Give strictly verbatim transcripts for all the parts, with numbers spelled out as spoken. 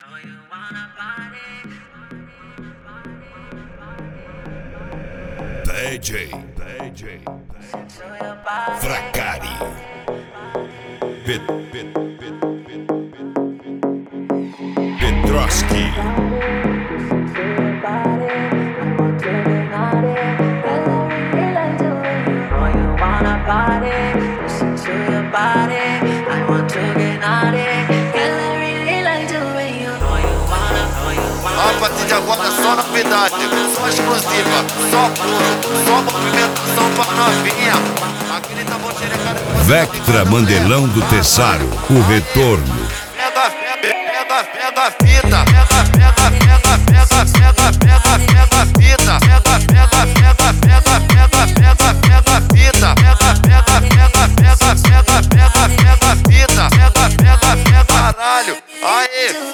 D J, D J, Fracari, Pet, Pet, Pet, Pet, Petroski. A partir de agora só novidade, só exclusiva, só puro, só movimentação pra novinha. Aquele tambor xerecada. Vectra Mandelão do Tessaro, o retorno. Pega, pega, pega, pega a fita, pega, pega, pega, pega, pega, pega, pega a fita, pega, pega, pega, pega, pega, pega, pega a fita, pega, pega, pega, pega, pega, pega, pega a fita, pega, pega, pega, caralho, aí.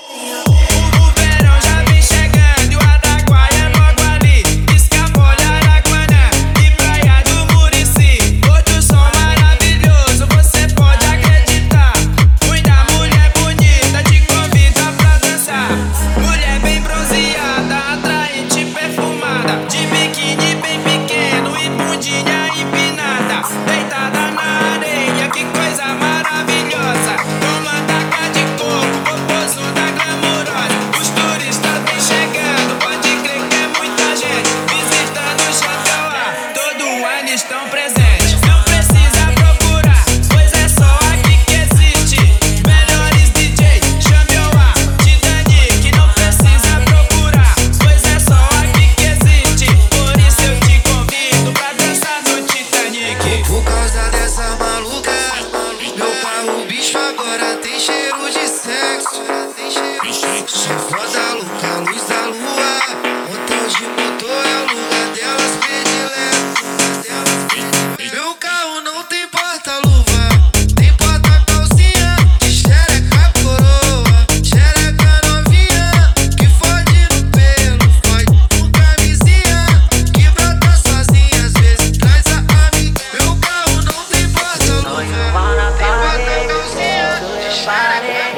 Estão presentes, não precisa procurar, pois é só aqui que existe. Melhores D J, chame o A, Titanic, não precisa procurar, pois é só aqui que existe. Por isso eu te convido pra dançar no Titanic. Por causa dessa maluca, meu carro bicho agora tem cheiro de sexo. Só foda louca, luz da lua, motel de motor é o lugar delas predileto. Meu carro não tem porta-luva, tem porta-calcinha, de xereca coroa, xereca novinha, que fode no pelo, fode com camisinha, que brota sozinha, às vezes traz a amiga. Meu carro não tem porta-luva, tem porta-calcinha, de xereca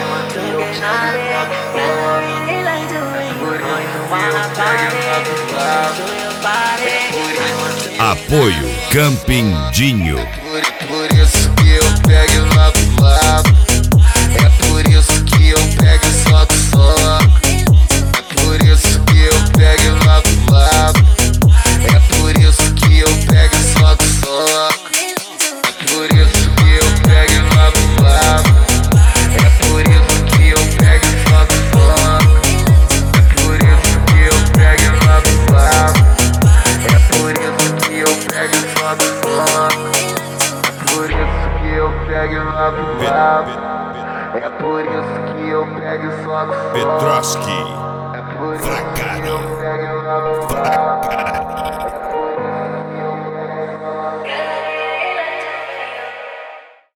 Apoio Camping Dinho. Por, por isso que eu pego e logo lavo. É por isso que eu pego e soco só. É por isso que eu pego e logo lavo. É por isso que eu pego e soco só. É por isso que eu pego e logo lavo. É por isso que eu pego e soco só. É por isso que eu pego e logo lavo. É por isso que eu pego e soco só. Por isso que eu pego e logo lavo. É por isso que eu pego e soco só. Petroski, É por isso Fracari, que eu pego e logo lavo.